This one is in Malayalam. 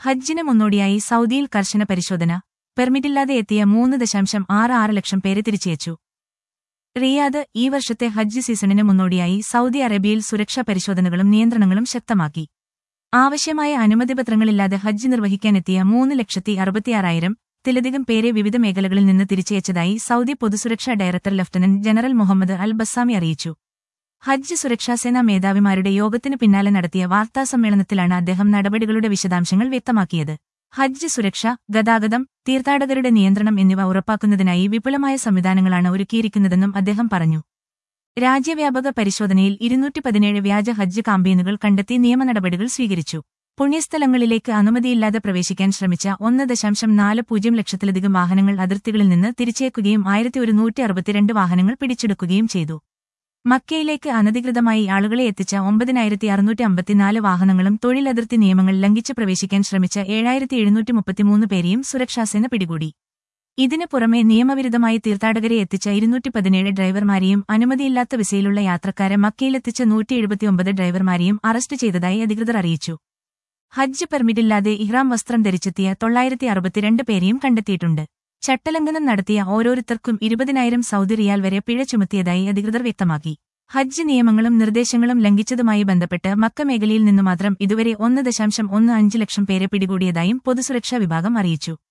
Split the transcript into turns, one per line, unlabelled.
ഹജ്ജിന് മുന്നോടിയായി സൗദിയിൽ കർശന പരിശോധന. പെർമിറ്റില്ലാതെ എത്തിയ 3.66 ലക്ഷം പേരെ തിരിച്ചയച്ചു. റിയാദ് ഈ വർഷത്തെ ഹജ്ജ് സീസണിന് മുന്നോടിയായി സൗദി അറേബ്യയിൽ സുരക്ഷാ പരിശോധനകളും നിയന്ത്രണങ്ങളും ശക്തമാക്കി. ആവശ്യമായ അനുമതിപത്രങ്ങളില്ലാതെ ഹജ്ജ് നിർവഹിക്കാനെത്തിയ 3,66,000-ത്തിലധികം പേരെ വിവിധ മേഖലകളിൽ നിന്ന് തിരിച്ചയച്ചതായി സൗദി പൊതുസുരക്ഷാ director lieutenant general Mohammed Al Bassami അറിയിച്ചു. ഹജ്ജ് സുരക്ഷാസേനാ മേധാവിമാരുടെ യോഗത്തിനു പിന്നാലെ നടത്തിയ വാർത്താസമ്മേളനത്തിലാണ് അദ്ദേഹം നടപടികളുടെ വിശദാംശങ്ങൾ വ്യക്തമാക്കിയത്. ഹജ്ജ് സുരക്ഷ, ഗതാഗതം, തീർത്ഥാടകരുടെ നിയന്ത്രണം എന്നിവ ഉറപ്പാക്കുന്നതിനായി വിപുലമായ സംവിധാനങ്ങളാണ് ഒരുക്കിയിരിക്കുന്നതെന്നും അദ്ദേഹം പറഞ്ഞു. രാജ്യവ്യാപക പരിശോധനയിൽ 217 വ്യാജ ഹജ്ജ് കാമ്പയിനുകൾ കണ്ടെത്തി നിയമനടപടികൾ സ്വീകരിച്ചു. പുണ്യസ്ഥലങ്ങളിലേക്ക് അനുമതിയില്ലാതെ പ്രവേശിക്കാൻ ശ്രമിച്ച 1.40 ലക്ഷത്തിലധികം വാഹനങ്ങൾ അതിർത്തികളിൽ നിന്ന് തിരിച്ചേക്കുകയും 1162 വാഹനങ്ങൾ പിടിച്ചെടുക്കുകയും ചെയ്തു. മക്കയിലേക്ക് അനധികൃതമായി ആളുകളെ എത്തിച്ച 9,654 വാഹനങ്ങളും തൊഴിലതിർത്തി നിയമങ്ങൾ ലംഘിച്ച് പ്രവേശിക്കാൻ ശ്രമിച്ച 7,733 പേരെയും സുരക്ഷാസേന പിടികൂടി. ഇതിനു പുറമെ നിയമവിരുദ്ധമായി തീർത്ഥാടകരെ എത്തിച്ച 217 ഡ്രൈവർമാരെയും അനുമതിയില്ലാത്ത വിസയിലുള്ള യാത്രക്കാരെ മക്കയിലെത്തിച്ച 179 ഡ്രൈവർമാരെയും അറസ്റ്റ് ചെയ്തതായി അധികൃതർ അറിയിച്ചു. ഹജ്ജ് പെർമിറ്റില്ലാതെ ഇഹ്റാം വസ്ത്രം ധരിച്ചെത്തിയ 962 പേരെയും കണ്ടെത്തിയിട്ടുണ്ട്. ചട്ടലംഘനം നടത്തിയ ഓരോരുത്തർക്കും 20,000 സൗദി റിയാൽ വരെ പിഴ ചുമത്തിയതായി അധികൃതർ വ്യക്തമാക്കി. ഹജ്ജ് നിയമങ്ങളും നിർദ്ദേശങ്ങളും ലംഘിച്ചതുമായി ബന്ധപ്പെട്ട് മക്ക മേഖലയിൽ നിന്നു മാത്രം ഇതുവരെ 1.15 ലക്ഷം പേരെ പിടികൂടിയതായും പൊതുസുരക്ഷാ വിഭാഗം അറിയിച്ചു.